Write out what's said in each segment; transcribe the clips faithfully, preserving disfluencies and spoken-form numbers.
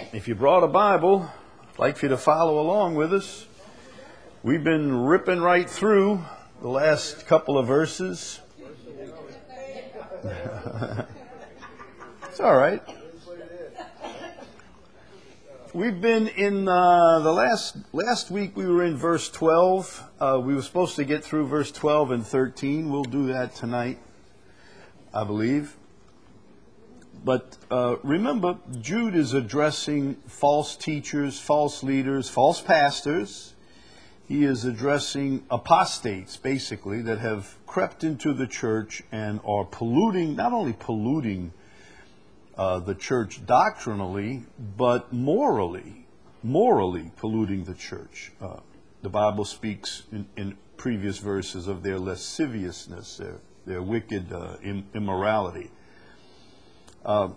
If you brought a Bible, I'd like for you to follow along with us. We've been ripping right through the last couple of verses. It's all right. We've been in uh, the last last week. We were in verse twelve. Uh, we were supposed to get through verse twelve and thirteen. We'll do that tonight, I believe. But uh, remember, Jude is addressing false teachers, false leaders, false pastors. He is addressing apostates, basically, that have crept into the church and are polluting, not only polluting uh, the church doctrinally, but morally, morally polluting the church. Uh, the Bible speaks in, in previous verses of their lasciviousness, their, their wicked uh, immorality. Uh,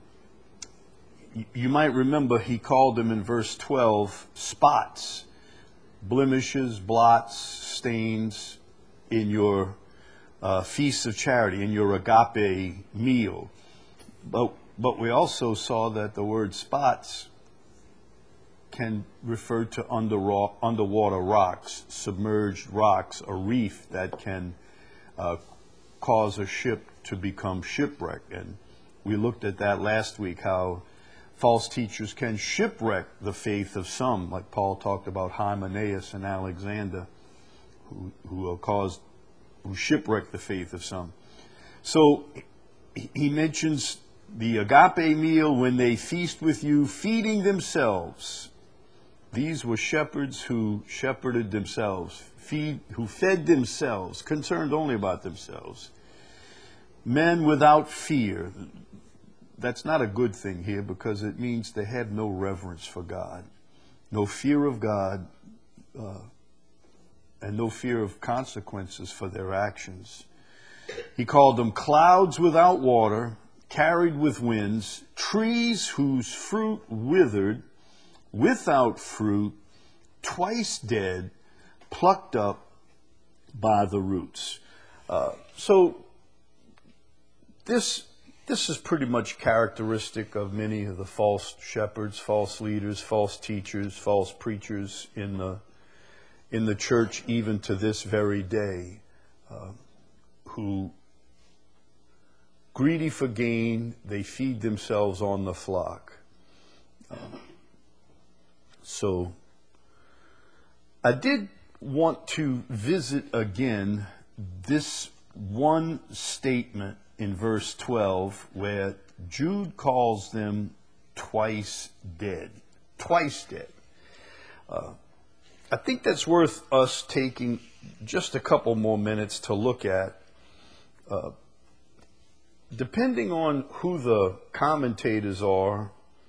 you might remember he called them in verse twelve spots, blemishes, blots, stains in your uh, feasts of charity, in your agape meal. But, but we also saw that the word spots can refer to under, underwater rocks, submerged rocks, a reef that can uh, cause a ship to become shipwrecked. And we looked at that last week, how false teachers can shipwreck the faith of some, like Paul talked about Hymenaeus and Alexander, who who caused, who shipwrecked the faith of some. So he mentions the agape meal when they feast with you, feeding themselves. These were shepherds who shepherded themselves, feed, who fed themselves, concerned only about themselves. Men without fear. That's not a good thing here, because it means they had no reverence for God, no fear of God, uh, and no fear of consequences for their actions. He called them clouds without water, carried with winds, trees whose fruit withered, without fruit, twice dead, plucked up by the roots. Uh, so this... This is pretty much characteristic of many of the false shepherds, false leaders, false teachers, false preachers in the in the church, even to this very day, uh, who, greedy for gain, they feed themselves on the flock. Uh, so, I did want to visit again this one statement in verse twelve, where Jude calls them twice dead. Twice dead. Uh, I think that's worth us taking just a couple more minutes to look at. Uh, depending on who the commentators are,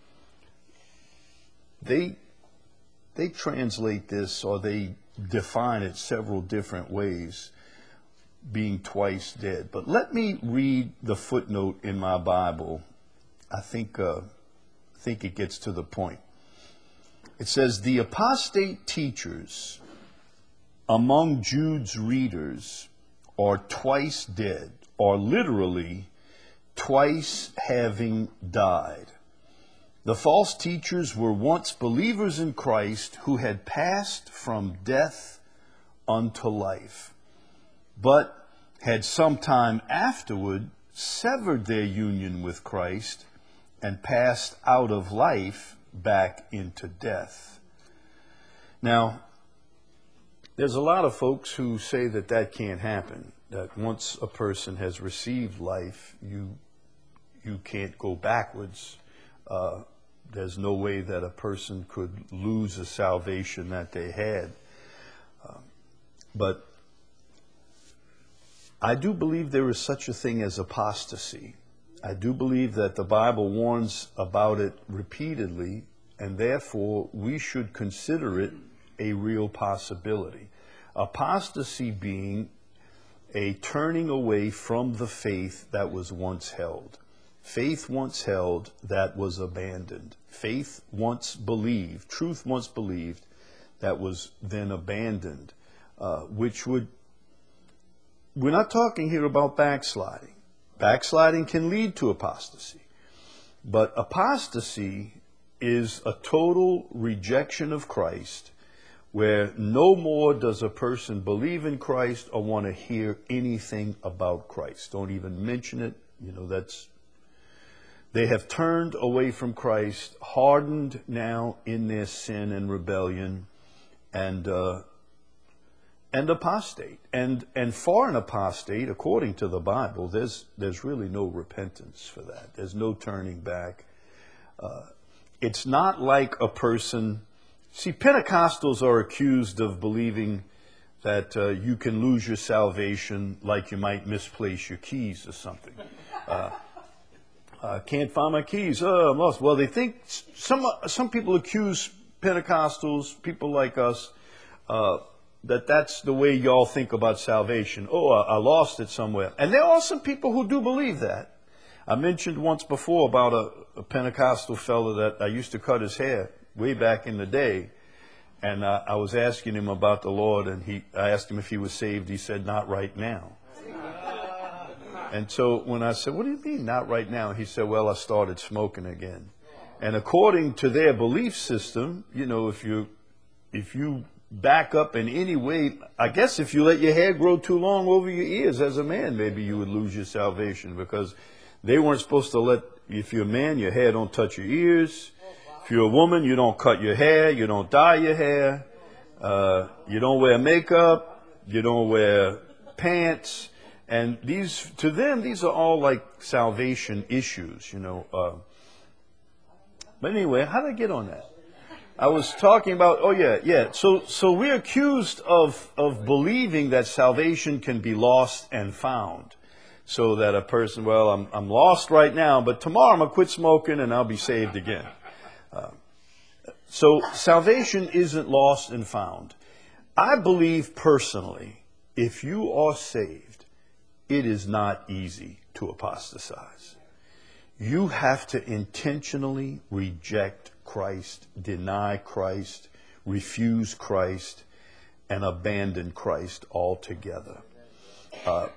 they they translate this, or they define it several different ways, being twice dead. But let me read the footnote in my Bible. I think uh, I think it gets to the point. It says, the apostate teachers among Jude's readers are twice dead, or literally twice having died. The false teachers were once believers in Christ who had passed from death unto life, but had sometime afterward severed their union with Christ and passed out of life back into death. Now, there's a lot of folks who say that that can't happen, that once a person has received life, you you can't go backwards. Uh, there's no way that a person could lose the salvation that they had. Uh, but I do believe there is such a thing as apostasy. I do believe that the Bible warns about it repeatedly, and therefore we should consider it a real possibility. Apostasy being a turning away from the faith that was once held. Faith once held that was abandoned. Faith once believed, truth once believed, that was then abandoned, uh, which would We're not talking here about backsliding. Backsliding can lead to apostasy. But apostasy is a total rejection of Christ, where no more does a person believe in Christ or want to hear anything about Christ. Don't even mention it. You know, that's, they have turned away from Christ, hardened now in their sin and rebellion, and uh, and apostate. And and for an apostate, according to the Bible, there's there's really no repentance for that. There's no turning back. Uh, it's not like a person. See, Pentecostals are accused of believing that uh, you can lose your salvation like you might misplace your keys or something. Uh, I can't find my keys. Oh, I'm lost. Well, they think some some people accuse Pentecostals, people like us, uh, that that's the way y'all think about salvation. Oh, I, I lost it somewhere. And there are some people who do believe that. I mentioned once before about a, a Pentecostal fellow that I used to cut his hair way back in the day. And uh, I was asking him about the Lord, and he, I asked him if he was saved. He said, not right now. And so when I said, what do you mean, not right now? He said, well, I started smoking again. And according to their belief system, you know, if you if you back up in any way, I guess if you let your hair grow too long over your ears as a man, maybe you would lose your salvation, because they weren't supposed to let, if you're a man, your hair don't touch your ears. If you're a woman, you don't cut your hair, you don't dye your hair, uh, you don't wear makeup, you don't wear pants. And these, to them, these are all like salvation issues, you know. Uh, but anyway, how did I get on that? I was talking about, oh yeah, yeah. So, so we're accused of, of believing that salvation can be lost and found. So that a person, well, I'm, I'm lost right now, but tomorrow I'm going to quit smoking and I'll be saved again. Uh, so salvation isn't lost and found. I believe personally, if you are saved, it is not easy to apostatize. You have to intentionally reject Christ, deny Christ, refuse Christ, and abandon Christ altogether. Uh,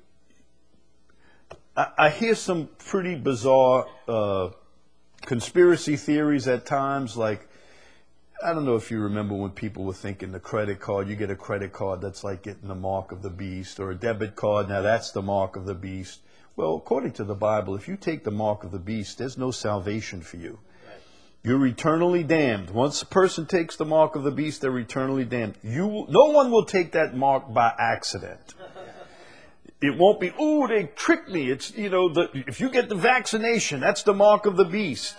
I, I hear some pretty bizarre uh, conspiracy theories at times, like, I don't know if you remember when people were thinking the credit card, you get a credit card that's like getting the mark of the beast, or a debit card, now that's the mark of the beast. Well, according to the Bible, if you take the mark of the beast, there's no salvation for you. You're eternally damned. Once a person takes the mark of the beast, they're eternally damned. You, no one will take that mark by accident. It won't be, oh, they tricked me. It's, you know, the, if you get the vaccination, that's the mark of the beast.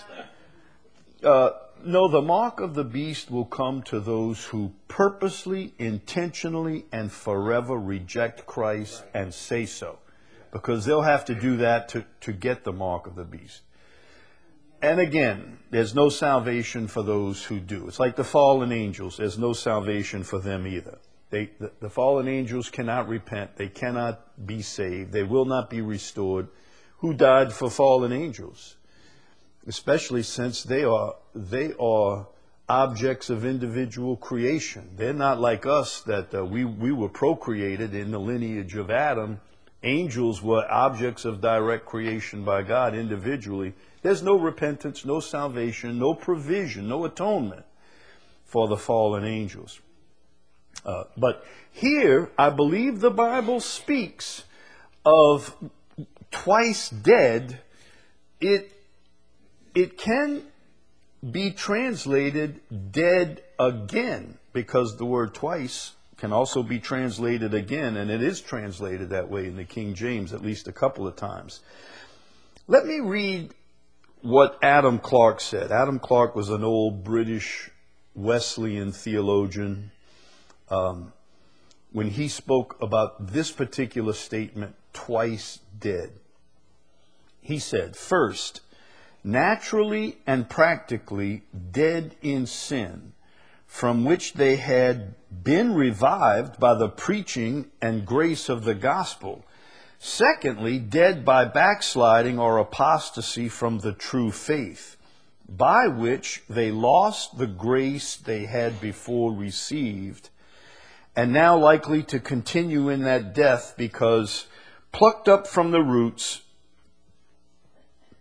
Uh, No, the mark of the beast will come to those who purposely, intentionally, and forever reject Christ and say so. Because they'll have to do that to, to get the mark of the beast. And again, there's no salvation for those who do. It's like the fallen angels. There's no salvation for them either. They, the, the fallen angels cannot repent. They cannot be saved. They will not be restored. Who died for fallen angels? Especially since they are they are objects of individual creation. They're not like us, that uh, we, we were procreated in the lineage of Adam. Angels were objects of direct creation by God individually. There's no repentance, no salvation, no provision, no atonement for the fallen angels. Uh, but here, I believe the Bible speaks of twice dead. It It can be translated dead again, because the word twice can also be translated again, and it is translated that way in the King James at least a couple of times. Let me read what Adam Clarke said. Adam Clarke was an old British Wesleyan theologian. Um, when he spoke about this particular statement, twice dead, he said, first, naturally and practically dead in sin, from which they had been revived by the preaching and grace of the gospel. Secondly, dead by backsliding or apostasy from the true faith, by which they lost the grace they had before received, and now likely to continue in that death, because plucked up from the roots,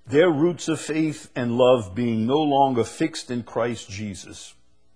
their roots of faith and love being no longer fixed in Christ Jesus.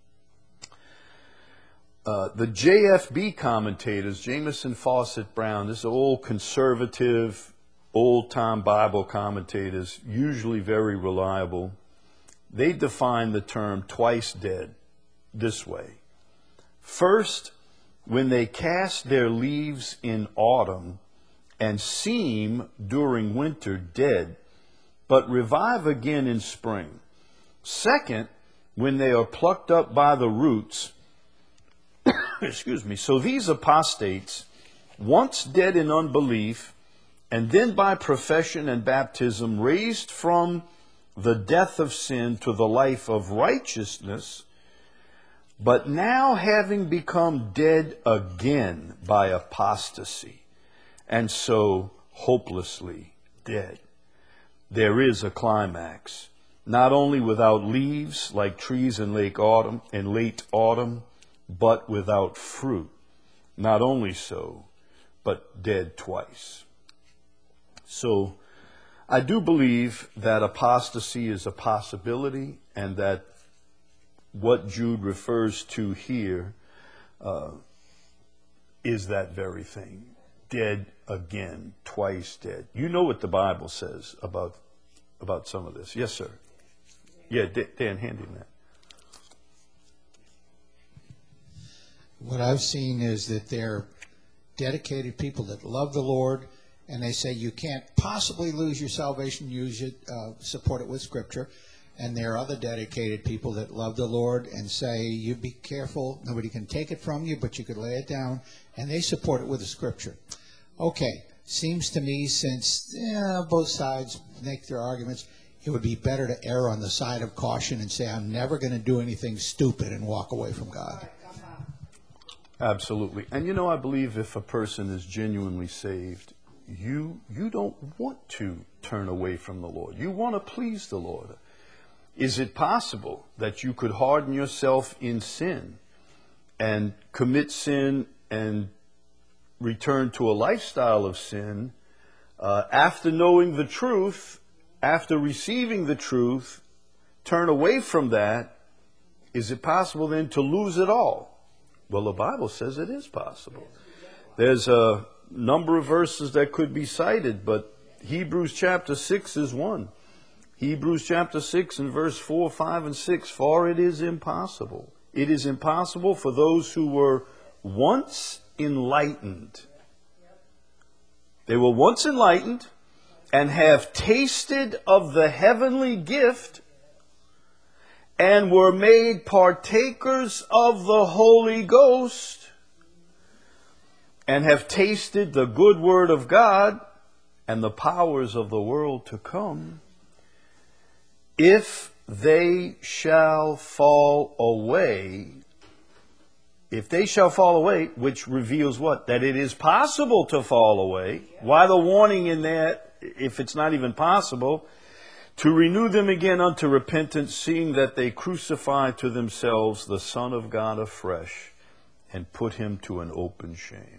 Uh, the J F B commentators, Jameson, Fawcett, Brown, this is old conservative, old-time Bible commentators, usually very reliable. They define the term twice dead this way. First, when they cast their leaves in autumn and seem during winter dead, but revive again in spring. Second, when they are plucked up by the roots. Excuse me. So these apostates, once dead in unbelief, and then by profession and baptism raised from the death of sin to the life of righteousness, but now having become dead again by apostasy, and so hopelessly dead. There is a climax, not only without leaves like trees in late autumn, in late autumn, but without fruit. Not only so, but dead twice. So I do believe that apostasy is a possibility, and that what Jude refers to here uh, is that very thing. Dead again, twice dead. You know what the Bible says about about some of this. Yes, sir. Yeah, Dan, hand him that. What I've seen is that they're dedicated people that love the Lord, and they say you can't possibly lose your salvation, use it, uh, support it with Scripture. And there are other dedicated people that love the Lord and say, you be careful, nobody can take it from you, but you could lay it down, and they support it with the Scripture. Okay, seems to me, since yeah, both sides make their arguments, it would be better to err on the side of caution and say, I'm never going to do anything stupid and walk away from God. Absolutely. And you know, I believe if a person is genuinely saved, you you don't want to turn away from the Lord. You want to please the Lord. Is it possible that you could harden yourself in sin and commit sin and return to a lifestyle of sin uh, after knowing the truth, after receiving the truth, turn away from that? Is it possible then to lose it all? Well, the Bible says it is possible. There's a number of verses that could be cited, but Hebrews chapter six is one. Hebrews chapter six and verse four, five, and six. For it is impossible. It is impossible for those who were once enlightened. They were once enlightened and have tasted of the heavenly gift and were made partakers of the Holy Ghost and have tasted the good word of God and the powers of the world to come. If they shall fall away, if they shall fall away, which reveals what? That it is possible to fall away. Why the warning in that, if it's not even possible? To renew them again unto repentance, seeing that they crucify to themselves the Son of God afresh and put him to an open shame.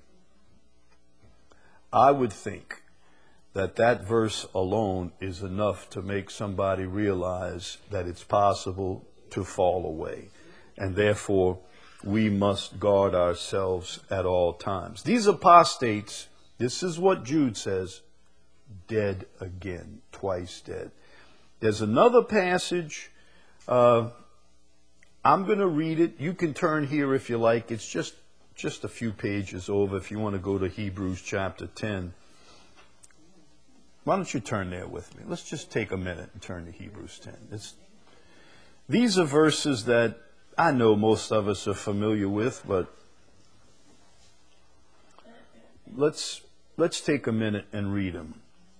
I would think that that verse alone is enough to make somebody realize that it's possible to fall away. And therefore, we must guard ourselves at all times. These apostates, this is what Jude says, dead again, twice dead. There's another passage. Uh, I'm going to read it. You can turn here if you like. It's just, just a few pages over if you want to go to Hebrews chapter ten. Why don't you turn there with me? Let's just take a minute and turn to Hebrews ten. It's, these are verses that I know most of us are familiar with, but let's, let's take a minute and read them.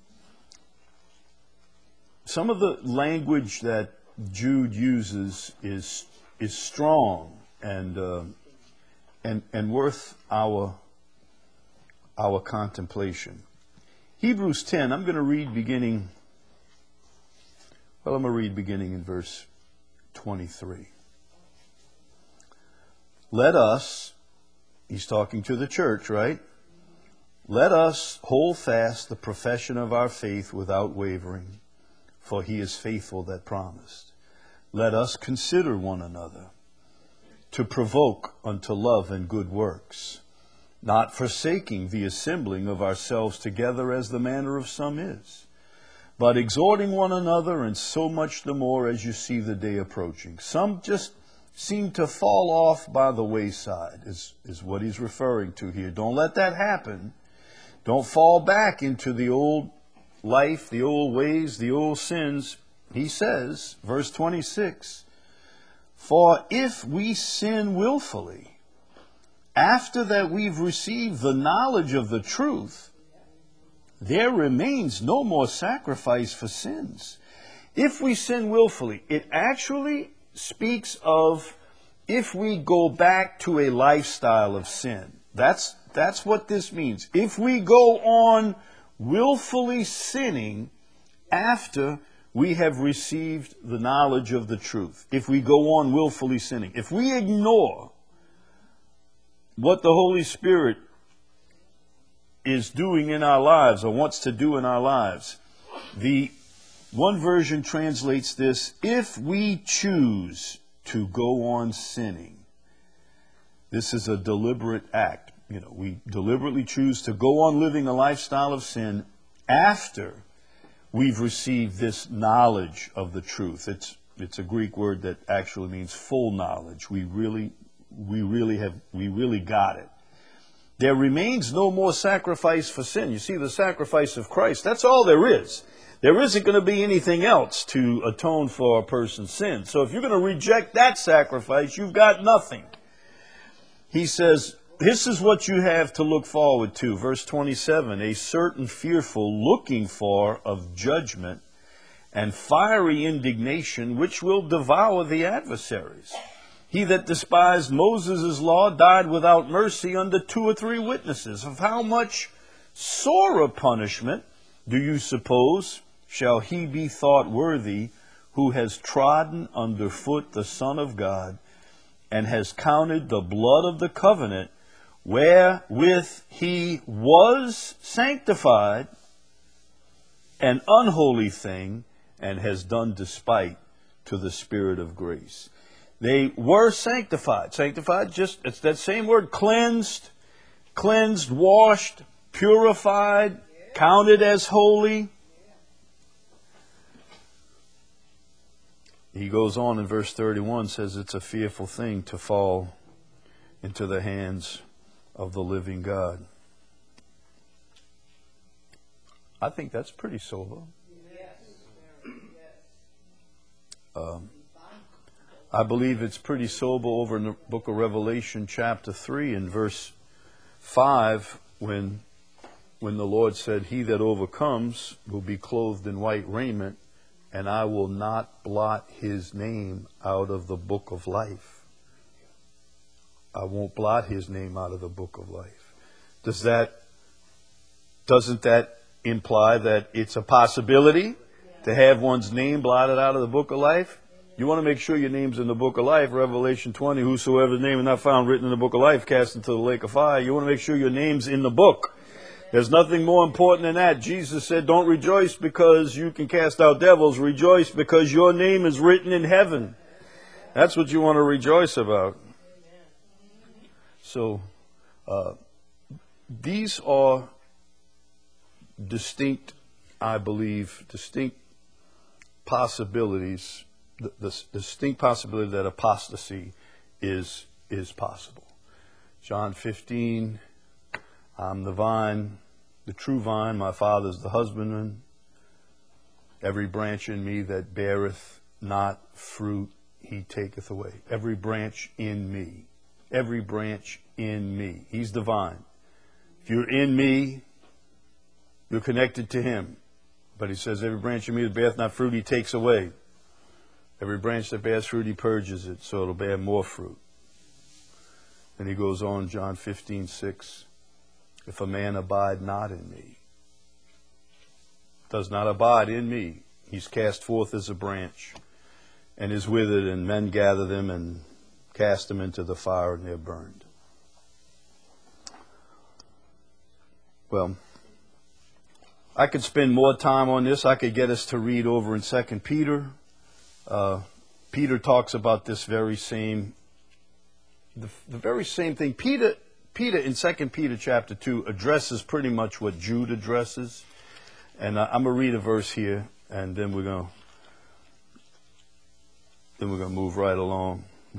Some of the language that Jude uses is is strong and uh, and and worth our our contemplation. Hebrews ten. I'm going to read beginning. Well, I'm going to read beginning in verse twenty-three. Let us. He's talking to the church, right? Let us hold fast the profession of our faith without wavering. for he is faithful that promised. Let us consider one another to provoke unto love and good works, not forsaking the assembling of ourselves together as the manner of some is, but exhorting one another, and so much the more as you see the day approaching. Some just seem to fall off by the wayside, is, is what he's referring to here. Don't let that happen. Don't fall back into the old life, the old ways, the old sins. He says, verse twenty-six, for if we sin willfully, after that we've received the knowledge of the truth, there remains no more sacrifice for sins. If we sin willfully, it actually speaks of if we go back to a lifestyle of sin. That's, that's what this means. If we go on willfully sinning after we have received the knowledge of the truth. If we go on willfully sinning. If we ignore what the Holy Spirit is doing in our lives or wants to do in our lives. The one version translates this, if we choose to go on sinning. This is a deliberate act. You know, we deliberately choose to go on living a lifestyle of sin after we've received this knowledge of the truth. It's it's a Greek word that actually means full knowledge. We really we really have we really got it. There remains no more sacrifice for sin. You see, the sacrifice of Christ, that's all there is. There isn't going to be anything else to atone for a person's sin. So if you're going to reject that sacrifice, you've got nothing. He says, this is what you have to look forward to. Verse twenty-seven, a certain fearful looking for of judgment and fiery indignation, which will devour the adversaries. He that despised Moses' law died without mercy under two or three witnesses. Of how much sorer punishment do you suppose shall he be thought worthy who has trodden under foot the Son of God and has counted the blood of the covenant wherewith he was sanctified an unholy thing and has done despite to the Spirit of grace. They were sanctified. Sanctified, just, it's that same word, cleansed, cleansed, washed, purified, counted as holy. He goes on in verse thirty-one, says it's a fearful thing to fall into the hands of the living God. I think that's pretty sober. Um, I believe it's pretty sober over in the book of Revelation chapter three and verse five when when the Lord said, he that overcomes will be clothed in white raiment, and I will not blot his name out of the book of life. I won't blot his name out of the book of life. Does that, doesn't that imply that it's a possibility to have one's name blotted out of the book of life? You want to make sure your name's in the book of life. Revelation twenty, whosoever's name is not found written in the book of life cast into the lake of fire. You want to make sure your name's in the book. There's nothing more important than that. Jesus said, don't rejoice because you can cast out devils. Rejoice because your name is written in heaven. That's what you want to rejoice about. So, uh, these are distinct, I believe, distinct possibilities, the, the distinct possibility that apostasy is, is possible. John fifteen, I'm the vine, the true vine, my Father's the husbandman. Every branch in me that beareth not fruit, he taketh away. Every branch in me. Every branch in me. He's the vine. If you're in me, you're connected to him. But he says, every branch in me that beareth not fruit, he takes away. Every branch that bears fruit, he purges it, so it'll bear more fruit. Then he goes on, John fifteen six. If a man abide not in me, does not abide in me, he's cast forth as a branch and is withered, and men gather them and cast them into the fire, and they're burned. Well, I could spend more time on this. I could get us to read over in Second Peter. Uh, Peter talks about this very same, the, the very same thing. Peter, Peter in Second Peter chapter two addresses pretty much what Jude addresses. And I, I'm going to read a verse here, and then we're going to, then we're going to move right along.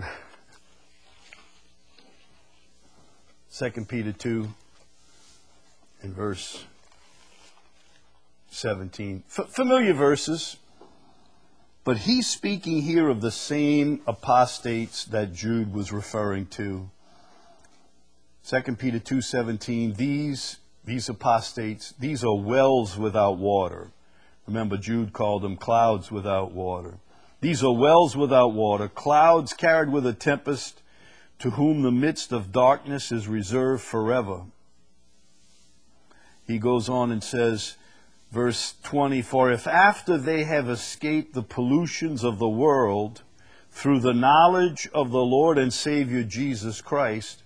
Second Peter two, in verse seventeen. F- familiar verses, but he's speaking here of the same apostates that Jude was referring to. Second Peter two seventeen. These these apostates, these are wells without water. Remember, Jude called them clouds without water. These are wells without water, clouds carried with a tempest, to whom the midst of darkness is reserved forever. He goes on and says, verse twenty, for if after they have escaped the pollutions of the world through the knowledge of the Lord and Savior Jesus Christ,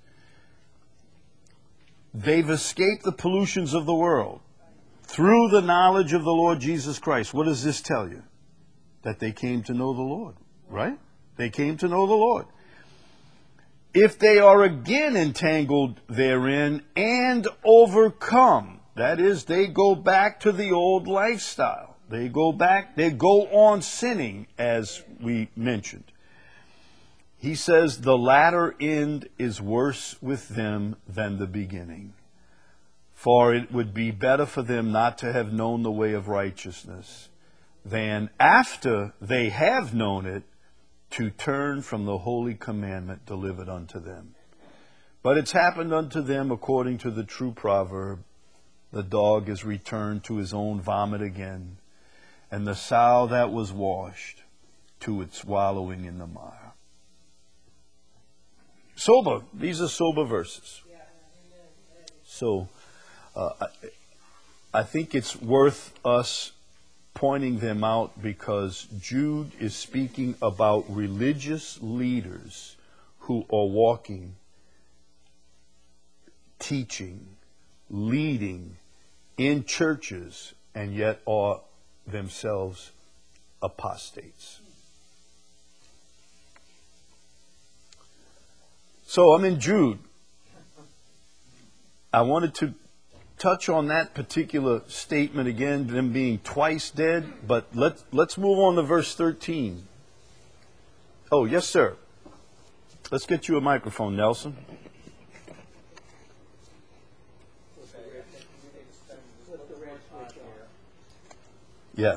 they've escaped the pollutions of the world through the knowledge of the Lord Jesus Christ. What does this tell you? That they came to know the Lord, right? They came to know the Lord. If they are again entangled therein and overcome, that is, they go back to the old lifestyle. They go back, they go on sinning, as we mentioned. He says the latter end is worse with them than the beginning. For it would be better for them not to have known the way of righteousness than after they have known it to turn from the holy commandment delivered unto them. But it's happened unto them according to the true proverb, the dog is returned to his own vomit again, and the sow that was washed to its wallowing in the mire. Sober. These are sober verses. So uh, I, I think it's worth us pointing them out because Jude is speaking about religious leaders who are walking, teaching, leading in churches, and yet are themselves apostates. So I'm in Jude. I wanted to touch on that particular statement again, them being twice dead, but let's, let's move on to verse thirteen. Oh, yes, sir. Let's get you a microphone, Nelson. Yeah.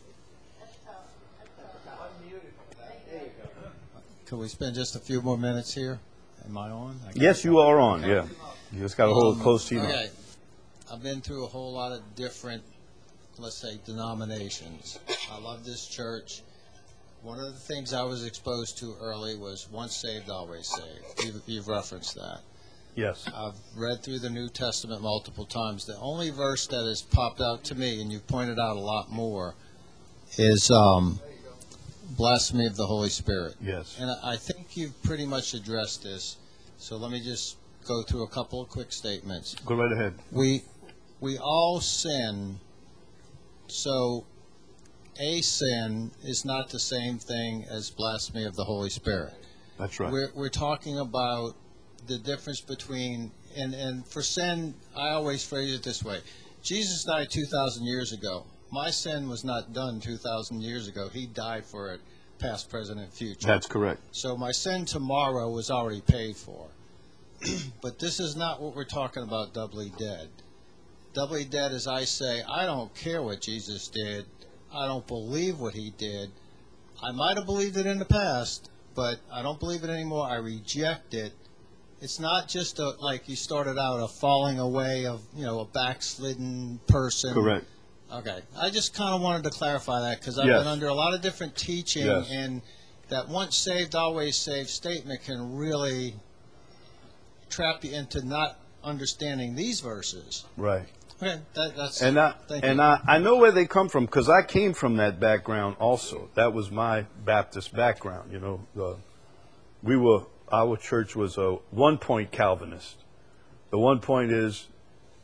Can we spend just a few more minutes here? Am I on? I Yes, you are on, yeah. You just got to hold it close to you. Okay. I've been through a whole lot of different, let's say, denominations. I love this church. One of the things I was exposed to early was once saved, always saved. You've, you've referenced that. Yes. I've read through the New Testament multiple times. The only verse that has popped out to me, and you've pointed out a lot more, is um, blasphemy of the Holy Spirit. Yes. And I think you've pretty much addressed this. So let me just go through a couple of quick statements. Go right ahead. We we all sin, so a sin is not the same thing as blasphemy of the Holy Spirit. That's right. We're we're talking about the difference between, and, and for sin, I always phrase it this way. Jesus died two thousand years ago. My sin was not done two thousand years ago. He died for it, past, present, and future. That's correct. So my sin tomorrow was already paid for. But this is not what we're talking about doubly dead. Doubly dead is I say, I don't care what Jesus did. I don't believe what he did. I might have believed it in the past, but I don't believe it anymore. I reject it. It's not just a, like you started out, a falling away of, you know, a backslidden person. Correct. Okay. I just kind of wanted to clarify that because I've Yes. been under a lot of different teaching, Yes. and that once saved, always saved statement can really trap you into not understanding these verses. Right. Okay, that, that's And I thank and you. I, I know where they come from because I came from that background also. That was my Baptist background. You know, the, we were our church was a one point Calvinist. The one point is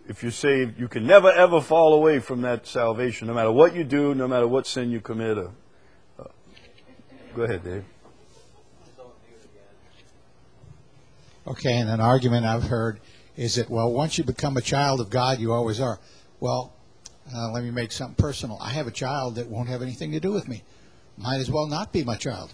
if you're saved, you can never ever fall away from that salvation, no matter what you do, no matter what sin you commit. Or, uh, go ahead, Dave. Okay, and an argument I've heard is that, well, once you become a child of God, you always are. Well, uh, let me make something personal. I have a child that won't have anything to do with me. Might as well not be my child.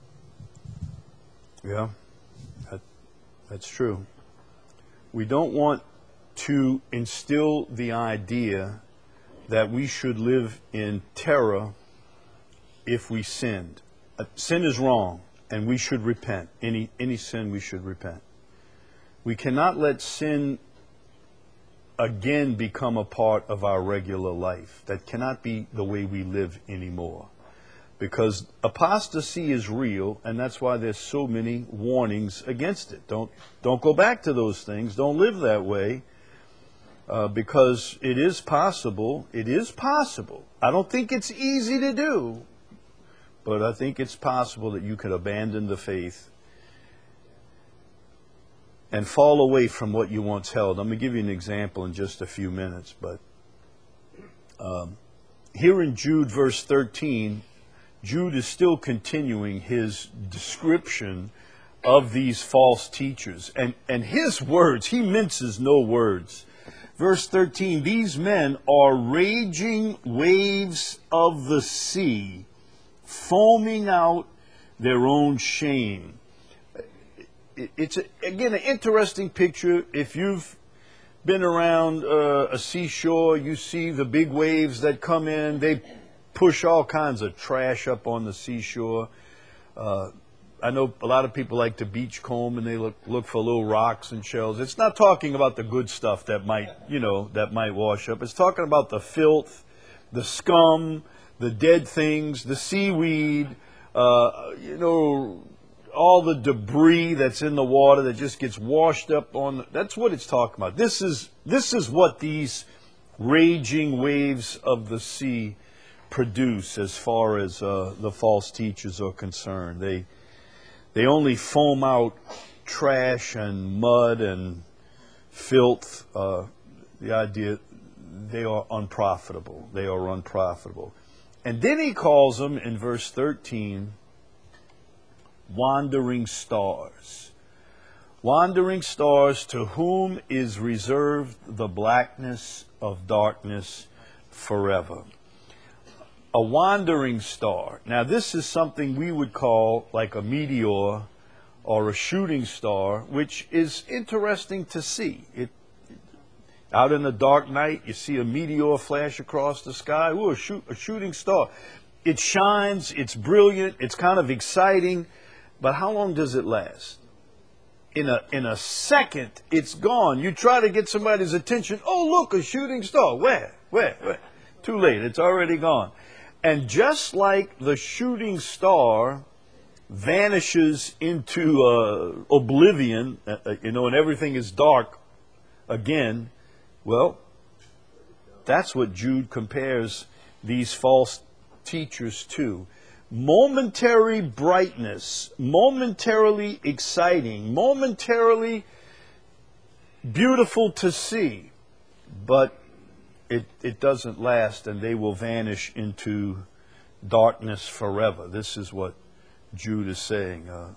Yeah, that, that's true. We don't want to instill the idea that we should live in terror if we sinned. Uh, sin is wrong, and we should repent. Any any sin, we should repent. We cannot let sin again become a part of our regular life. That cannot be the way we live anymore. Because apostasy is real, and that's why there's so many warnings against it. Don't don't go back to those things. Don't live that way, uh, because it is possible. It is possible. I don't think it's easy to do, but I think it's possible that you could abandon the faith and fall away from what you once held. I'm going to give you an example in just a few minutes, but um, here in Jude verse thirteen, Jude is still continuing his description of these false teachers. And, and his words, he minces no words. Verse thirteen, these men are raging waves of the sea, foaming out their own shame. It's, a, again, an interesting picture. If you've been around uh, a seashore, you see the big waves that come in. They push all kinds of trash up on the seashore. Uh, I know a lot of people like to beach comb, and they look look for little rocks and shells. It's not talking about the good stuff that might, you know, that might wash up. It's talking about the filth, the scum, the dead things, the seaweed, uh, you know, all the debris that's in the water that just gets washed up on. The, that's what it's talking about. This is this is what these raging waves of the sea produce as far as uh, the false teachers are concerned. They they only foam out trash and mud and filth. Uh, the idea, they are unprofitable. They are unprofitable. And then he calls them in verse thirteen, wandering stars. Wandering stars, to whom is reserved the blackness of darkness forever. A wandering star. Now, this is something we would call like a meteor or a shooting star, which is interesting to see. It, out in the dark night, you see a meteor flash across the sky. Ooh, a, shoot, a shooting star. It shines, it's brilliant, it's kind of exciting, but how long does it last? In a, in a second, it's gone. You try to get somebody's attention. Oh, look, a shooting star. Where? Where? Where? Too late. It's already gone. And just like the shooting star vanishes into uh, oblivion, uh, you know, and everything is dark again, well, that's what Jude compares these false teachers to. Momentary brightness, momentarily exciting, momentarily beautiful to see, but It, it doesn't last, and they will vanish into darkness forever. This is what Jude is saying. Uh,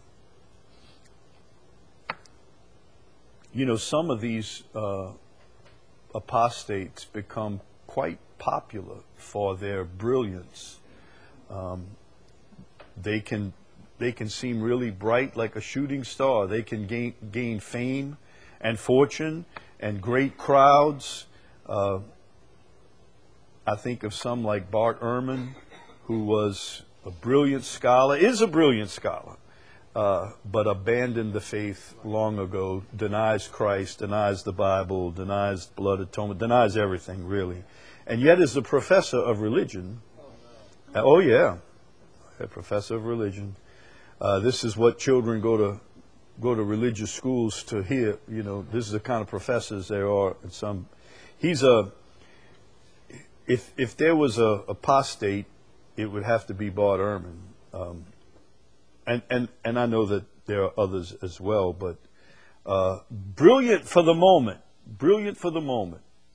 you know, some of these uh, apostates become quite popular for their brilliance. Um, they can they can seem really bright, like a shooting star. They can gain gain fame and fortune and great crowds. Uh, I think of some like Bart Ehrman, who was a brilliant scholar, is a brilliant scholar, uh, but abandoned the faith long ago, denies Christ, denies the Bible, denies blood atonement, denies everything, really. And yet is a professor of religion. Uh, oh, yeah, a professor of religion. Uh, this is what children go to go to religious schools to hear. You know, this is the kind of professors there are at some. He's a If if there was a apostate, it would have to be Bart Ehrman, um, and and and I know that there are others as well. But uh, brilliant for the moment, brilliant for the moment,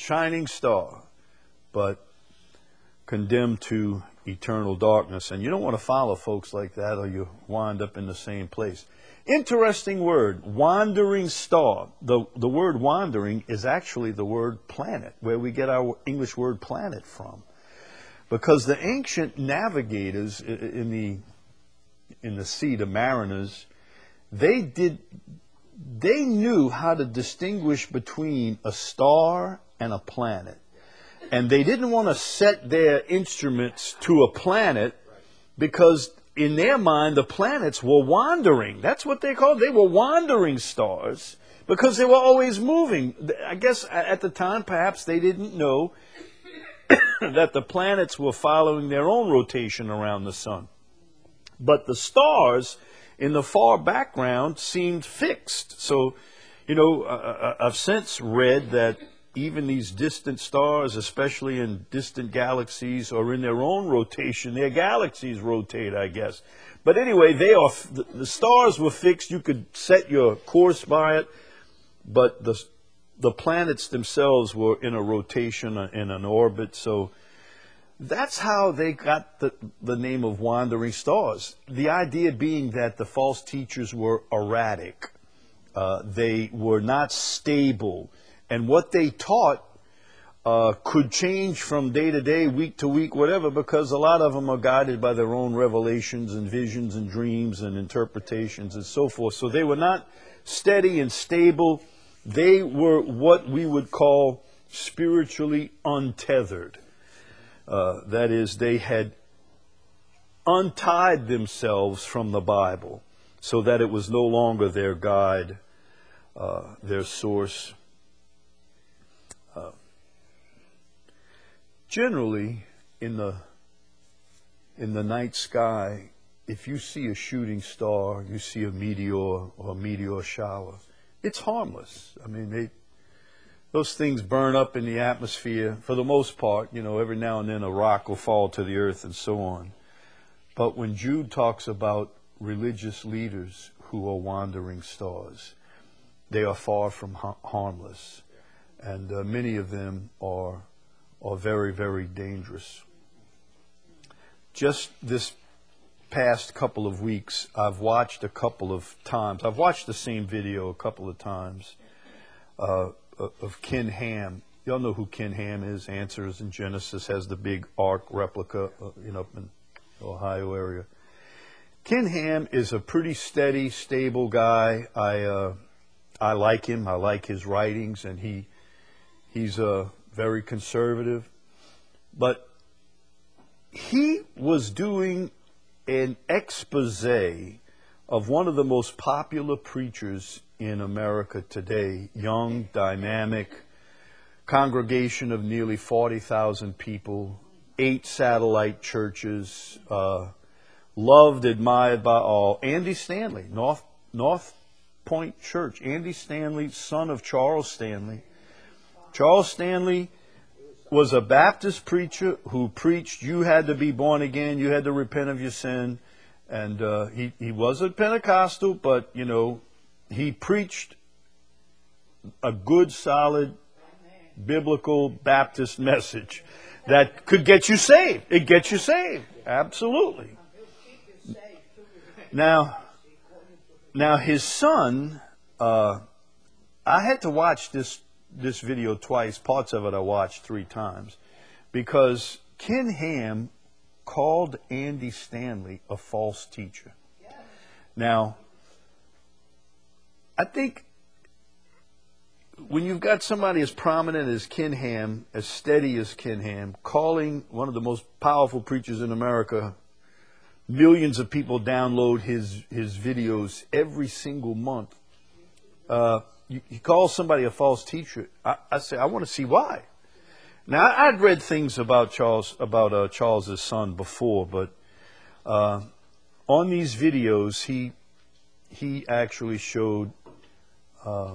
shining star, but condemned to eternal darkness. And you don't want to follow folks like that, or you wind up in the same place. Interesting word, wandering star. The, the word wandering is actually the word planet, where we get our English word planet from. Because the ancient navigators in the, in the sea, the mariners, they did, they knew how to distinguish between a star and a planet. And they didn't want to set their instruments to a planet because in their mind the planets were wandering. That's what they called. They were wandering stars because they were always moving. I guess at the time perhaps they didn't know that the planets were following their own rotation around the sun. But the stars in the far background seemed fixed. So, you know, uh, I've since read that even these distant stars, especially in distant galaxies, are in their own rotation. Their galaxies rotate, I guess. But anyway, they are, the, the stars were fixed. You could set your course by it, but the the planets themselves were in a rotation, in an orbit. So that's how they got the, the name of wandering stars. The idea being that the false teachers were erratic. Uh, they were not stable. And what they taught uh, could change from day to day, week to week, whatever, because a lot of them are guided by their own revelations and visions and dreams and interpretations and so forth. So they were not steady and stable. They were what we would call spiritually untethered. Uh, that is, they had untied themselves from the Bible so that it was no longer their guide, uh, their source. Uh, generally, in the in the night sky, if you see a shooting star, you see a meteor or a meteor shower, it's harmless. I mean, they, those things burn up in the atmosphere for the most part. You know, every now and then a rock will fall to the earth and so on. But when Jude talks about religious leaders who are wandering stars, they are far from ha- harmless. And uh, many of them are, are very, very dangerous. Just this past couple of weeks, I've watched a couple of times. I've watched the same video a couple of times uh, of Ken Ham. Y'all know who Ken Ham is. Answers in Genesis, has the big ark replica, uh, you know, in the Ohio area. Ken Ham is a pretty steady, stable guy. I uh, I like him. I like his writings, and he he's uh, very conservative. But he was doing an expose of one of the most popular preachers in America today, young, dynamic, congregation of nearly forty thousand people, eight satellite churches, uh, loved, admired by all. Andy Stanley, North, North Point Church. Andy Stanley, son of Charles Stanley. Charles Stanley was a Baptist preacher who preached you had to be born again, you had to repent of your sin. And uh, he, he wasn't Pentecostal, but, you know, he preached a good, solid, biblical Baptist message that could get you saved. It gets you saved. Absolutely. Now, now his son, uh, I had to watch this this video twice. Parts of it I watched three times, because Ken Ham called Andy Stanley a false teacher. Now, I think when you've got somebody as prominent as Ken Ham, as steady as Ken Ham, calling one of the most powerful preachers in America, millions of people download his, his videos every single month. Uh, you, you call somebody a false teacher, I, I say, I want to see why. Now, I'd read things about Charles, about uh, Charles's son before, but uh, on these videos, he he actually showed uh,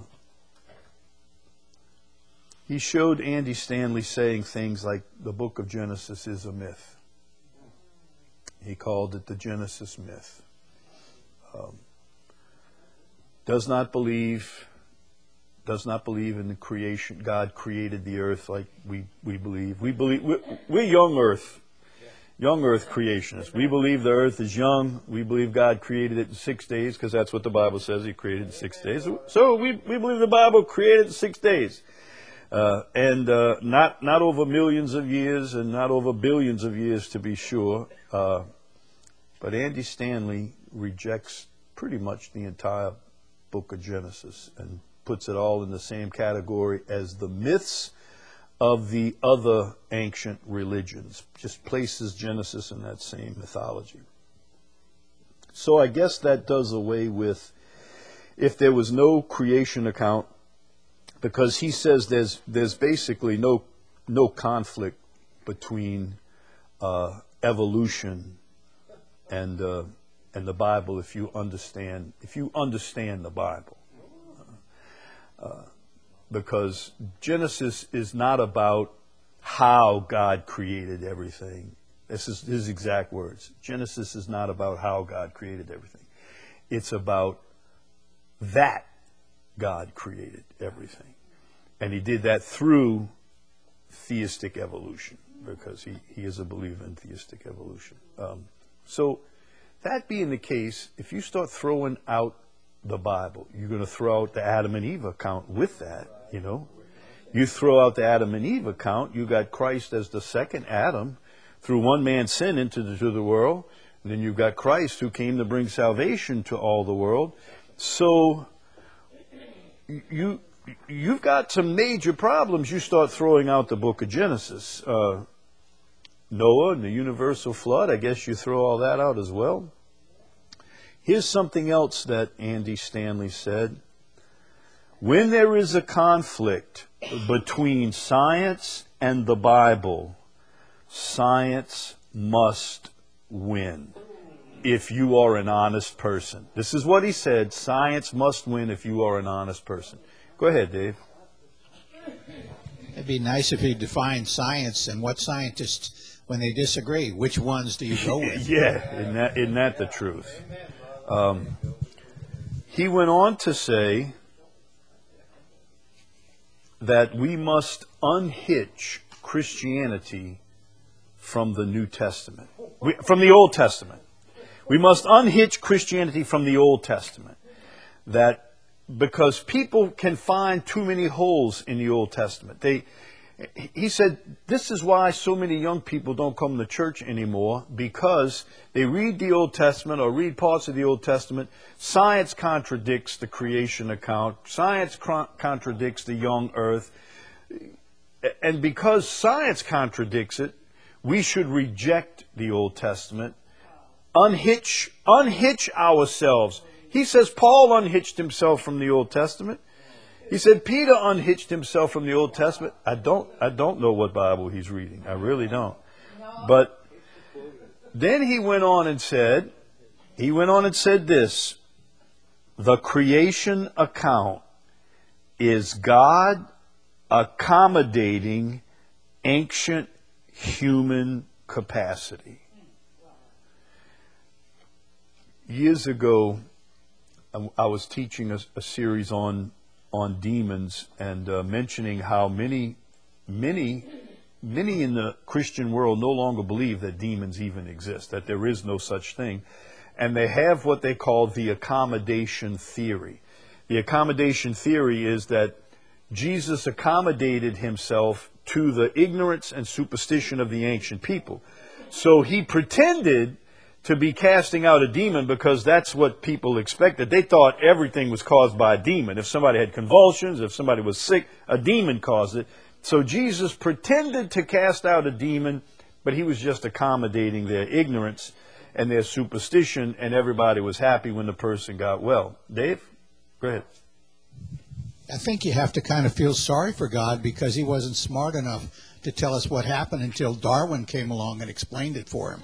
he showed Andy Stanley saying things like the book of Genesis is a myth. He called it the Genesis myth. Um, does not believe does not believe in the creation. God created the earth like we, we believe. We believe we're, we're young earth, young earth creationists. We believe the earth is young. We believe God created it in six days because that's what the Bible says. He created it in six days. So we, we believe the Bible created it in six days. Uh, and uh, not not over millions of years and not over billions of years to be sure. Uh, but Andy Stanley rejects pretty much the entire book of Genesis and puts it all in the same category as the myths of the other ancient religions. Just places Genesis in that same mythology. So I guess that does away with, if there was no creation account, because he says there's there's basically no no conflict between uh, evolution and uh, and the Bible if you understand if you understand the Bible, uh, because Genesis is not about how God created everything. This is his exact words. Genesis is not about how God created everything. It's about that God created everything. And he did that through theistic evolution, because he, he is a believer in theistic evolution. Um, so that being the case, if you start throwing out the Bible, you're going to throw out the Adam and Eve account with that, you know. You throw out the Adam and Eve account, you got Christ as the second Adam, through one man's sin into the, to the world. And then you've got Christ who came to bring salvation to all the world. So you, you've got some major problems. You start throwing out the book of Genesis. Uh, Noah and the universal flood, I guess you throw all that out as well. Here's something else that Andy Stanley said. When there is a conflict between science and the Bible, science must win if you are an honest person. This is what he said. Science must win if you are an honest person. Go ahead, Dave. It'd be nice if he defined science and what scientists, when they disagree, which ones do you go with? Yeah, isn't that, isn't that the truth? Um, he went on to say that we must unhitch Christianity from the New Testament, we, from the Old Testament. We must unhitch Christianity from the Old Testament. That because people can find too many holes in the Old Testament. They, he said, this is why so many young people don't come to church anymore, because they read the Old Testament or read parts of the Old Testament. Science contradicts the creation account. Science cr- contradicts the young earth. And because science contradicts it, we should reject the Old Testament, unhitch, unhitch ourselves. He says Paul unhitched himself from the Old Testament. He said Peter unhitched himself from the Old Testament. I don't, I don't know what Bible he's reading. I really don't. But then he went on and said, he went on and said this: the creation account is God accommodating ancient human capacity. Years ago, I was teaching a, a series on on demons and uh, mentioning how many, many, many in the Christian world no longer believe that demons even exist, that there is no such thing. And they have what they call the accommodation theory. The accommodation theory is that Jesus accommodated himself to the ignorance and superstition of the ancient people. So he pretended to be casting out a demon because that's what people expected. They thought everything was caused by a demon. If somebody had convulsions, if somebody was sick, a demon caused it. So Jesus pretended to cast out a demon, but he was just accommodating their ignorance and their superstition, and everybody was happy when the person got well. Dave, go ahead. I think you have to kind of feel sorry for God because he wasn't smart enough to tell us what happened until Darwin came along and explained it for him.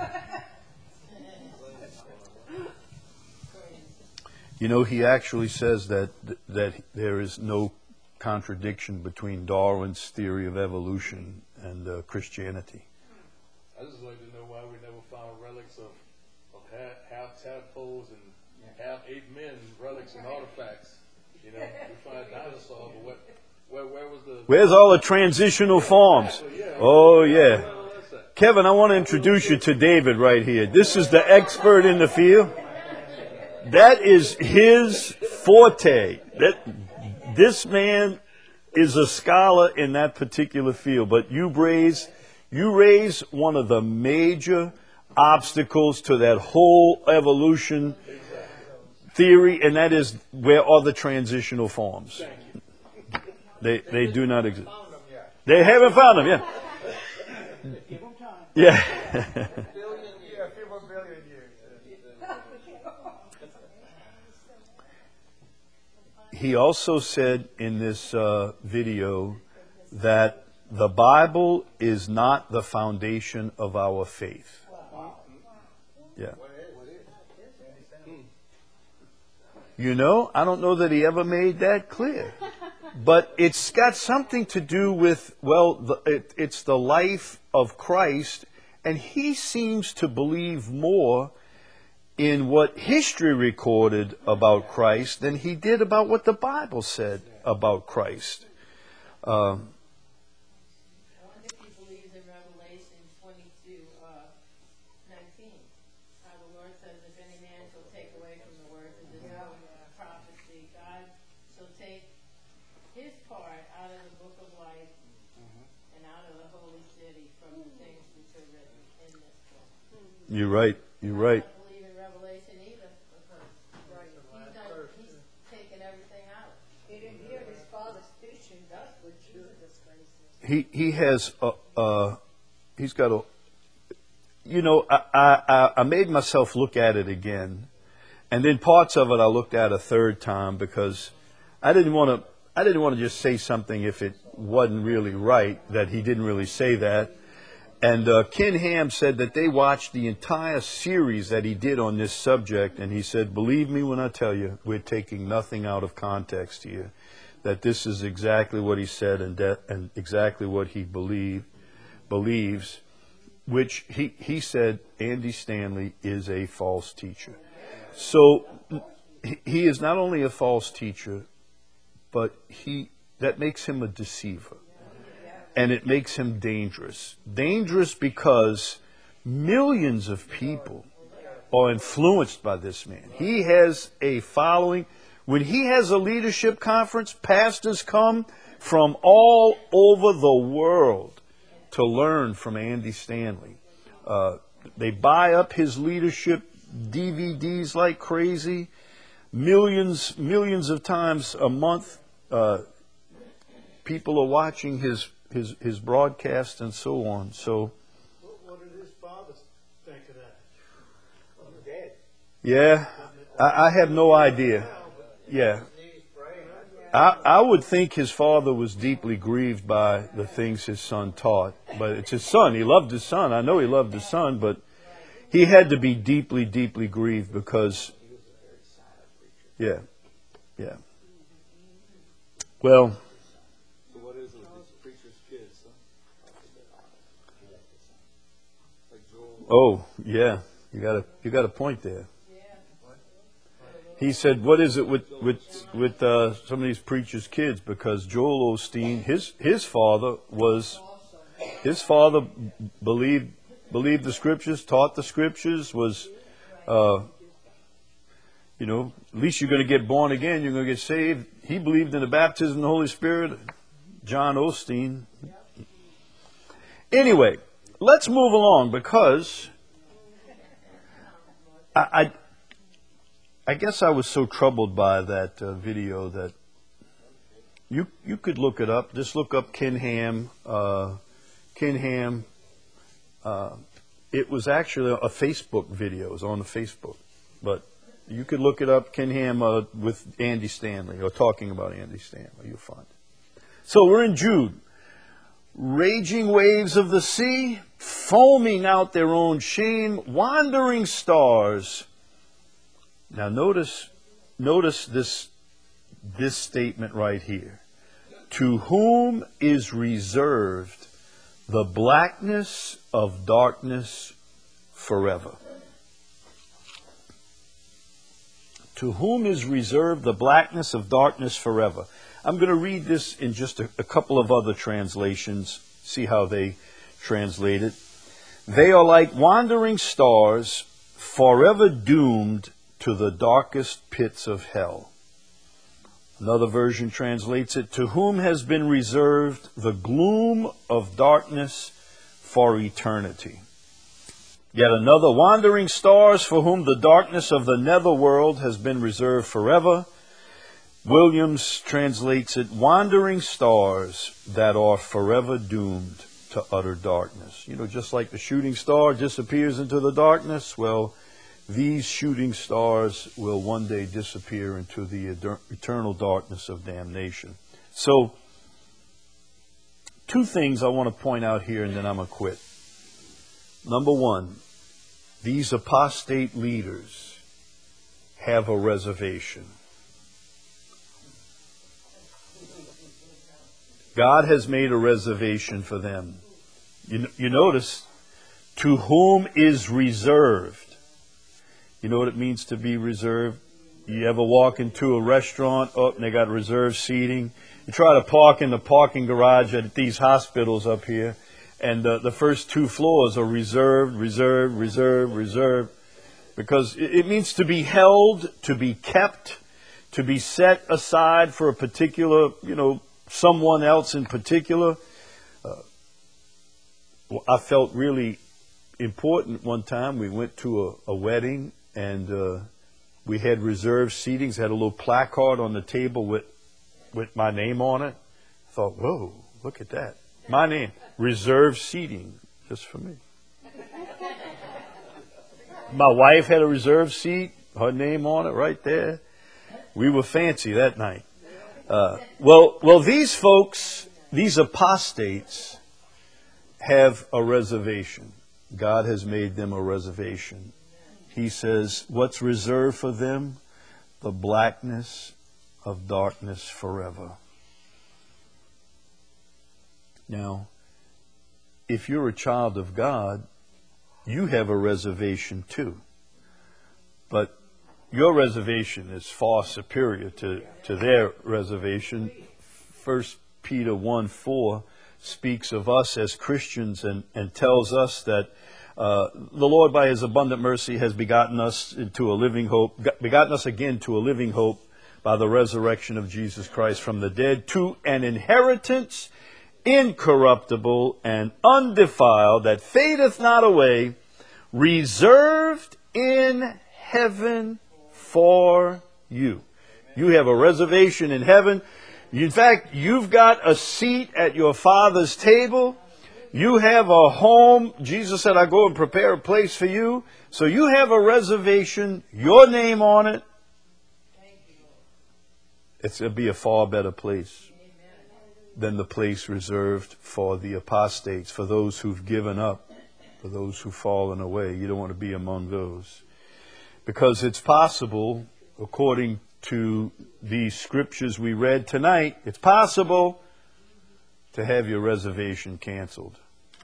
You know, he actually says that that there is no contradiction between Darwin's theory of evolution and uh, Christianity. I just like to know why we never found relics of, of half, half tadpoles and half ape men, relics and artifacts. You know, we find dinosaurs, but what, where, where was the... Where's all the transitional forms? Oh, yeah. Kevin, I want to introduce you to David right here. This is the expert in the field. That is his forte. That, this man is a scholar in that particular field. But you raise, you raise one of the major obstacles to that whole evolution theory, and that is, where are the transitional forms? They they do not exist. They haven't found them, yeah. Yeah. He also said in this uh, video that the Bible is not the foundation of our faith. Yeah. You know, I don't know that he ever made that clear. But it's got something to do with, well, the, it, it's the life of Christ, and he seems to believe more in what history recorded about Christ than he did about what the Bible said about Christ. Um, I wonder if he believes in Revelation twenty-two, uh, nineteen. How the Lord says, if any man shall take away from the words of this book of prophecy, God shall take his part out of the book of life and out of the holy city from the things which are written in this book. you're right. You're right. I don't believe in Revelation either, because he's, done, he's taken everything out. He didn't hear his father's teaching. That's what Jesus Christ said. He he has a, uh, he's got a, you know, I, I, I made myself look at it again, and then parts of it I looked at a third time because I didn't want to, I didn't want to just say something if it wasn't really right, that he didn't really say that. And uh, Ken Ham said that they watched the entire series that he did on this subject, and he said, believe me when I tell you, we're taking nothing out of context here, that this is exactly what he said and, de- and exactly what he believe, believes, which he, he said Andy Stanley is a false teacher. So he, he is not only a false teacher, but he that makes him a deceiver. And it makes him dangerous. Dangerous because millions of people are influenced by this man. He has a following. When he has a leadership conference, pastors come from all over the world to learn from Andy Stanley. Uh, they buy up his leadership D V Ds like crazy. Millions, millions of times a month, uh, people are watching his his his broadcast and so on. So What, what did his father think of that? He's dead. yeah, I, I have no idea. Yeah, I I would think his father was deeply grieved by the things his son taught. But it's his son. He loved his son. I know he loved his son, but he had to be deeply, deeply grieved because, yeah, yeah. Well. So what is it with these preachers' kids, huh? Like Joel. Oh, yeah. You got a you got a point there. He said, "What is it with with with uh, some of these preachers' kids?" Because Joel Osteen, his his father was his father believed believed the scriptures, taught the scriptures, was, uh, you know, at least you're going to get born again, you're going to get saved. He believed in the baptism of the Holy Spirit. John Osteen. Anyway, let's move along because I, I, I guess I was so troubled by that uh, video that you you could look it up. Just look up Ken Ham. Uh, Ken Ham. Uh, it was actually a Facebook video. It was on the Facebook, but you could look it up. Ken Ham uh, with Andy Stanley, or talking about Andy Stanley. You'll find it. So we're in Jude. Raging waves of the sea, foaming out their own shame, wandering stars. Now notice, notice this, this statement right here. To whom is reserved the blackness of darkness forever. To whom is reserved the blackness of darkness forever. I'm going to read this in just a, a couple of other translations, see how they translate it. They are like wandering stars, forever doomed to the darkest pits of hell. Another version translates it, to whom has been reserved the gloom of darkness for eternity. Yet another, wandering stars, for whom the darkness of the netherworld has been reserved forever. Williams translates it, wandering stars that are forever doomed to utter darkness. You know, just like the shooting star disappears into the darkness, well, these shooting stars will one day disappear into the eternal darkness of damnation. So, two things I want to point out here and then I'm going to quit. Number one, these apostate leaders have a reservation. God has made a reservation for them. You, you notice, to whom is reserved. You know what it means to be reserved? You ever walk into a restaurant, oh, and they got reserved seating. You try to park in the parking garage at these hospitals up here, and uh, the first two floors are reserved, reserved, reserved, reserved, because it, it means to be held, to be kept, to be set aside for a particular, you know, someone else in particular. Uh, well, I felt really important one time. We went to a, a wedding, and uh, we had reserved seatings, had a little placard on the table with with my name on it. I thought, whoa, look at that. My name, reserved seating, just for me. My wife had a reserved seat, her name on it right there. We were fancy that night. Uh, well, well, these folks, these apostates, have a reservation. God has made them a reservation. He says, what's reserved for them? The blackness of darkness forever. Now, if you're a child of God, you have a reservation too. But your reservation is far superior to, to their reservation. First Peter one four speaks of us as Christians and, and tells us that Uh, the Lord, by His abundant mercy, has begotten us into a living hope, begotten us again to a living hope by the resurrection of Jesus Christ from the dead, to an inheritance incorruptible and undefiled, that fadeth not away, reserved in heaven for you. You have a reservation in heaven. In fact, you've got a seat at your Father's table. You have a home. Jesus said, I go and prepare a place for you. So you have a reservation, your name on it. It's going to be a far better place than the place reserved for the apostates, for those who've given up, for those who've fallen away. You don't want to be among those. Because it's possible, according to these scriptures we read tonight, it's possible to have your reservation canceled.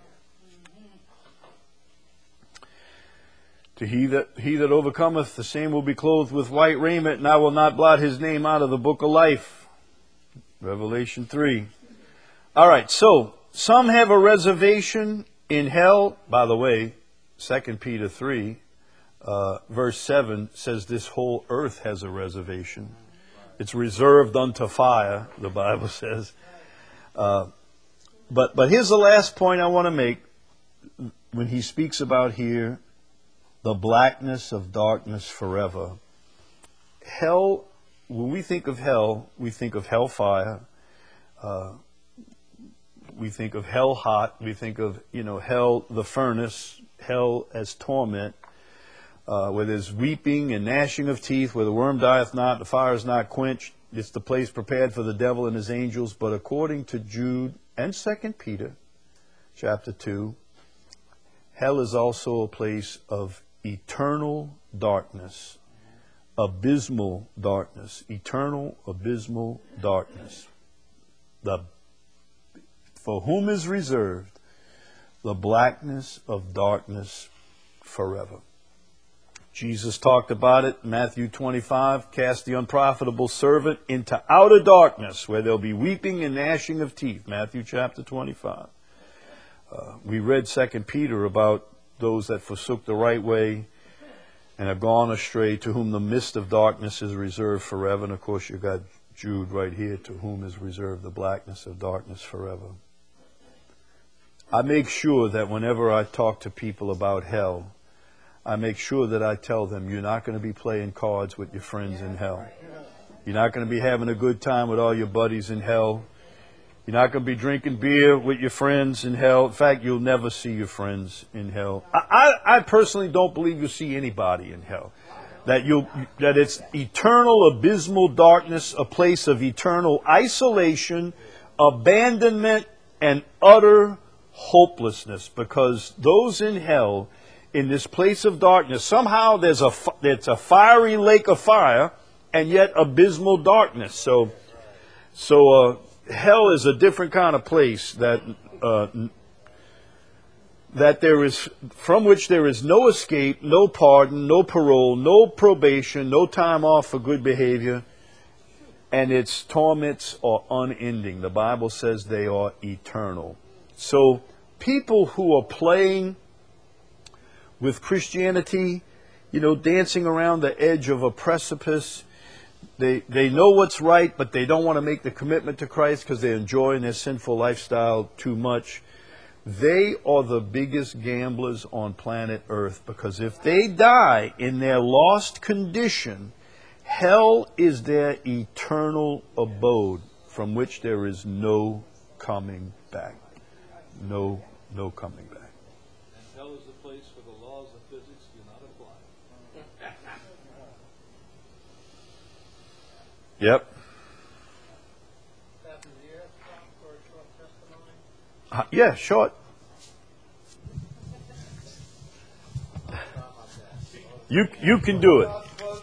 To he that he that overcometh, the same will be clothed with white raiment, and I will not blot his name out of the book of life. Revelation three. All right, so some have a reservation in hell. By the way, Second Peter three, uh, verse seven says this whole earth has a reservation. It's reserved unto fire, the Bible says. Uh, But but here's the last point I want to make when he speaks about here, the blackness of darkness forever. Hell, when we think of hell, we think of hellfire. Uh, we think of hell hot. We think of, you know, hell, the furnace, hell as torment, uh, where there's weeping and gnashing of teeth, where the worm dieth not, the fire is not quenched. It's the place prepared for the devil and his angels. But according to Jude and Second Peter chapter two, hell is also a place of eternal darkness, abysmal darkness, eternal abysmal darkness. The, for whom is reserved the blackness of darkness forever. Jesus talked about it in Matthew twenty-five, cast the unprofitable servant into outer darkness where there'll be weeping and gnashing of teeth, Matthew chapter twenty-five. Uh, we read Second Peter about those that forsook the right way and have gone astray, to whom the mist of darkness is reserved forever. And of course you got Jude right here, to whom is reserved the blackness of darkness forever. I make sure that whenever I talk to people about hell, I make sure that I tell them, you're not going to be playing cards with your friends in hell. You're not going to be having a good time with all your buddies in hell. You're not going to be drinking beer with your friends in hell. In fact, you'll never see your friends in hell. I, I, I personally don't believe you'll see anybody in hell. That you'll, that it's eternal, abysmal darkness, a place of eternal isolation, abandonment, and utter hopelessness. Because those in hell, in this place of darkness, somehow there's a, it's a fiery lake of fire, and yet abysmal darkness. So, so uh, hell is a different kind of place that uh, that there is, from which there is no escape, no pardon, no parole, no probation, no time off for good behavior, and its torments are unending. The Bible says they are eternal. So people who are playing with Christianity, you know, dancing around the edge of a precipice, they they know what's right, but they don't want to make the commitment to Christ because they're enjoying their sinful lifestyle too much. They are the biggest gamblers on planet Earth, because if they die in their lost condition, hell is their eternal abode from which there is no coming back. No, no coming back. And hell is the place where the laws of physics do not apply. Yep. Uh, yeah, short. You you can do it.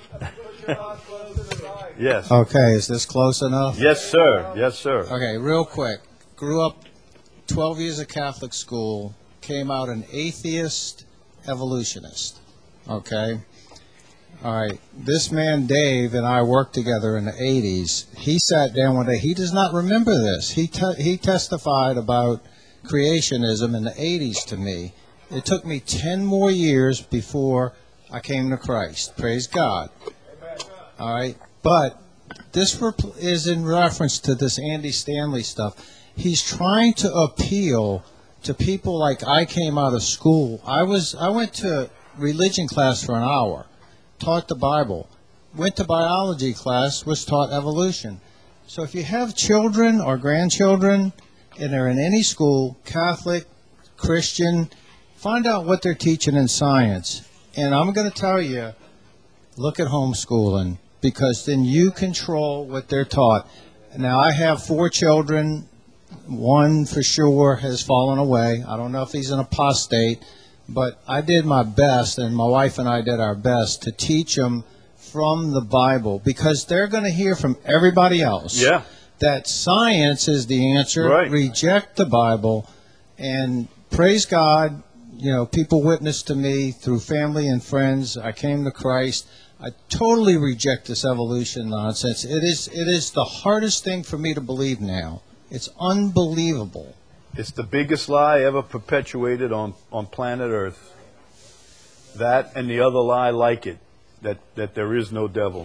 Yes. Okay, is this close enough? Yes, sir. Yes, sir. Okay, real quick. Grew up twelve years of Catholic school, came out an atheist evolutionist. Okay? All right. This man, Dave, and I worked together in the eighties. He sat down one day. He does not remember this. He, te- he testified about creationism in the eighties to me. It took me ten more years before I came to Christ. Praise God. All right. But this rep- is in reference to this Andy Stanley stuff. He's trying to appeal to people like I came out of school. I was I went to religion class for an hour, taught the Bible, went to biology class, was taught evolution. So if you have children or grandchildren and they're in any school, Catholic, Christian, find out what they're teaching in science. And I'm going to tell you, look at homeschooling, because then you control what they're taught. Now, I have four children. One for sure has fallen away. I don't know if he's an apostate, but I did my best, and my wife and I did our best to teach them from the Bible, because they're going to hear from everybody else Yeah. that science is the answer. Right. Reject the Bible, and praise God, you know, people witness to me through family and friends. I came to Christ. I totally reject this evolution nonsense. It is it is the hardest thing for me to believe now. It's unbelievable. It's the biggest lie ever perpetuated on, on planet Earth. That and the other lie like it, that, that there is no devil.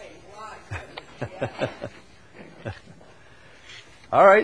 All right.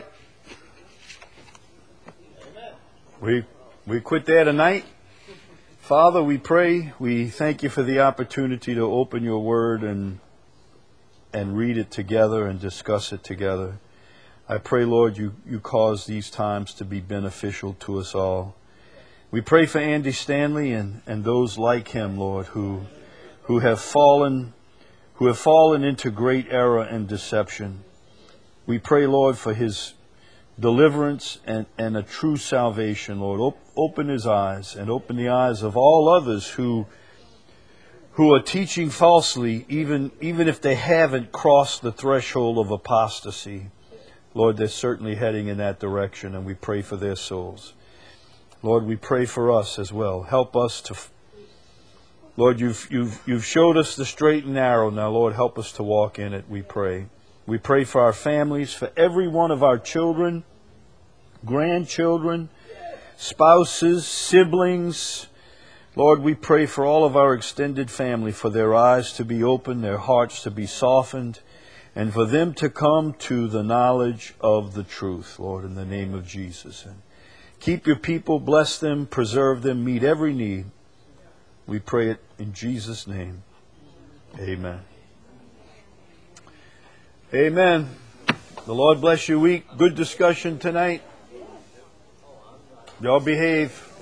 We we quit there tonight. Father, we pray, we thank you for the opportunity to open your word and and read it together and discuss it together. I pray, Lord, you, you cause these times to be beneficial to us all. We pray for Andy Stanley and, and those like him, Lord, who who have fallen who have fallen into great error and deception. We pray, Lord, for his deliverance and, and a true salvation, Lord. Op- open his eyes and open the eyes of all others who who are teaching falsely, even even if they haven't crossed the threshold of apostasy. Lord, they're certainly heading in that direction, and we pray for their souls. Lord, we pray for us as well. Help us to Lord, you've, you've, you've showed us the straight and narrow. Now, Lord, help us to walk in it, we pray. We pray for our families, for every one of our children, grandchildren, spouses, siblings. Lord, we pray for all of our extended family, for their eyes to be opened, their hearts to be softened, and for them to come to the knowledge of the truth, Lord, in the name of Jesus. And keep your people, bless them, preserve them, meet every need. We pray it in Jesus' name. Amen. Amen. The Lord bless your week. Good discussion tonight. Y'all behave.